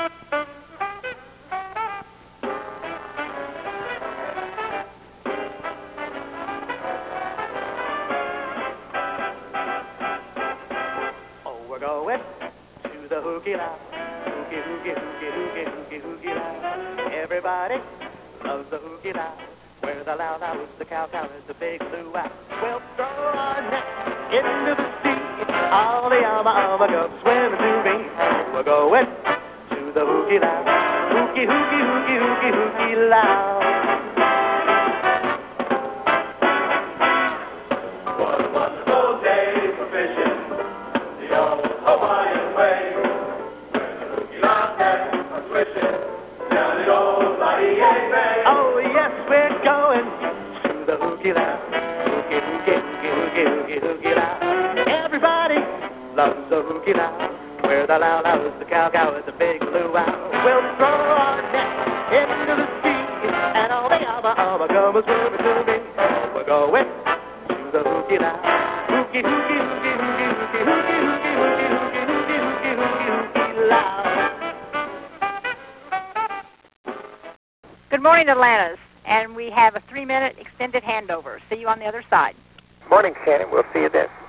Oh, we're going to the hooky lounge. Hooky, hooky, hooky, hooky, hooky, hooky lounge. Everybody loves the hooky lounge. Where the loud is the cow is the big blue owl. We'll throw our net into the sea. All the ama come swimming to me. We're going to the hooky lounge. Hooky, hooky, hooky, hooky, hooky lounge. What a wonderful day for fishing, the old Hawaiian way. When the hooky lounge nets are swishing down the old Laie Bay. Oh, yes, we're going to the hooky lounge. Hooky, hooky, hooky, hooky, hooky, hooky lounge. Everybody loves the hooky lounge. Where the loud is the cow is the big blue owl. We'll throw our net into the sea, and all the ama come swimming to me. We're going to the hooky lounge. Hooky, hooky, hooky, hooky, hooky, hooky, hooky, hooky, hooky, hooky, hooky, hooky, hooky lounge. Good morning, Atlantis. And we have a 3-minute extended handover. See you on the other side. Morning, Shannon. We'll see you then.